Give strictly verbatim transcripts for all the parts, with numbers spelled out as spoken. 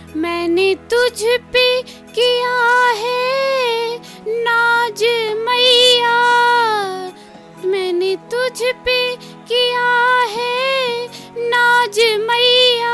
मैंने तुझ पे किया है नाज मैया, मैंने तुझ पे किया है नाज मैया।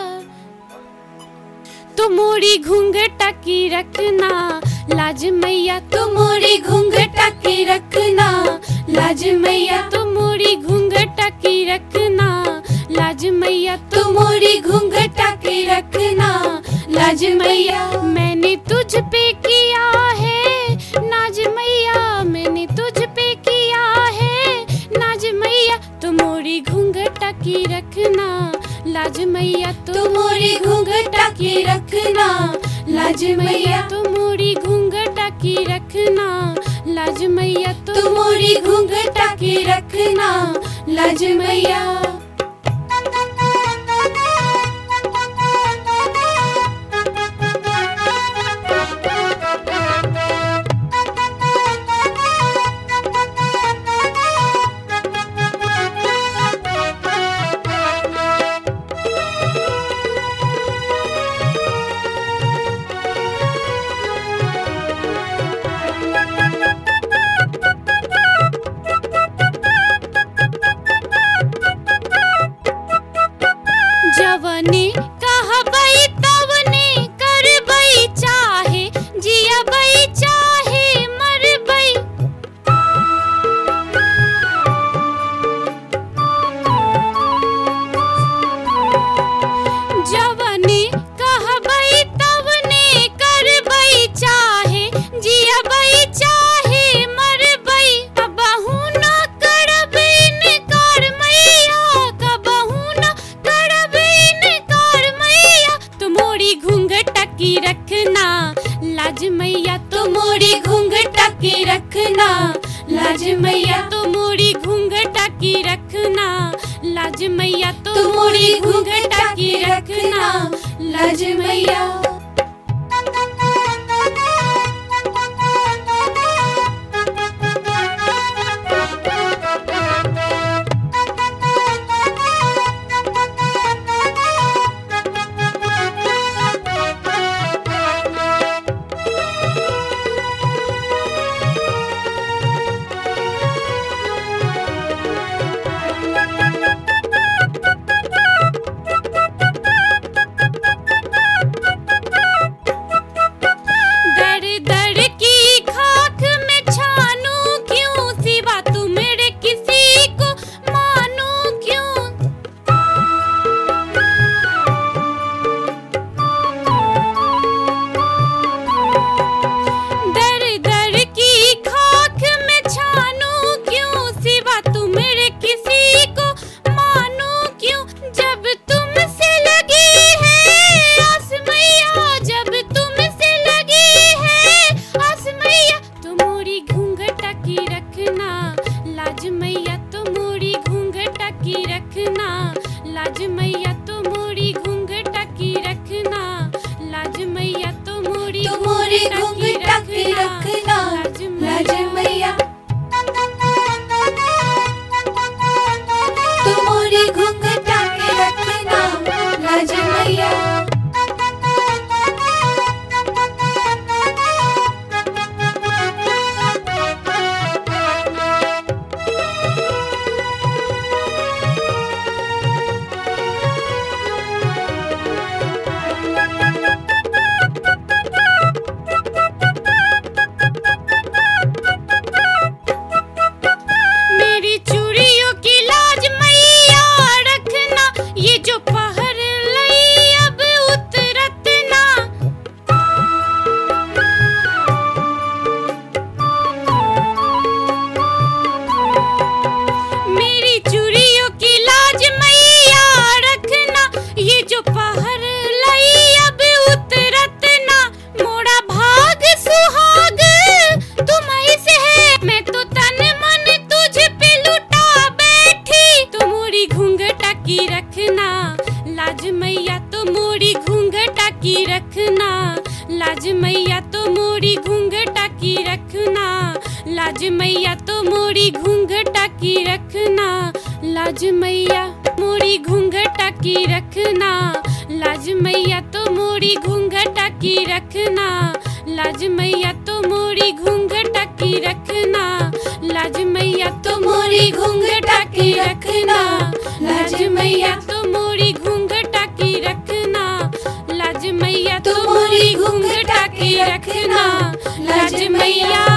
तो मोरी घूंघटा की रखना लाज मैया, तो मोरी घूंघटा की रखना लाज मैया, तो मोरी घूंघटा की रखना लाज मैया, तो मोरी घूंघटा की रखना लाज मैया। मैंने तुझ पे किया है नाज मैया, मैंने तुझ पे किया है नाज मैया, तो मोरी घूंघटा की रखना लाज मैया, तो मोरी घूंघटा की रखना लाज मैया, तो मोरी घूंघटा की रखना लाज मैया, तो मोरी घूंघटा की रखना लाज मैया। जवने कहबई तवने करबई, चाहे जियबई चाहे मरबई। जवने कहबई तवने करबई, चाहे जियबई चाहे मरबई। कबहू न करबई इनकार मैया, कबहू न मोरी घूंघटा की रखना लाज मैया, तो मोरी घूंघटा की रखना लाज मैया, तो मोरी घूंघटा की रखना लाज मैया, तो मोरी घूंघटा की रखना लाज मैया। लाज मैया, तो मोरी घूंघटा की रखना लाज मैया, तो मोरी घूंघटा की रखना लाज मैया, तो मोरी तो मोरी घूंघटा की रखना लाज मैया, तो मोरी घूंघटा की रखना लाज मैया। लाज मैया, तो मोरी घूंघटा की रखना लाज मैया, तो मोरी घूंघटा की रखना लाज मैया, मोरी घूंघटा की रखना लाज मैया, तो मोरी मोरी घूंघटा की रखना, लाज मैया तो मोरी घूंघटा की रखना, लाज मैया तो मोरी घूंघटा की रखना, लाज मैया तो मोरी घूंघटा की रखना, लाज मैया तो मोरी घूंघटा की रखना, लाज मैया।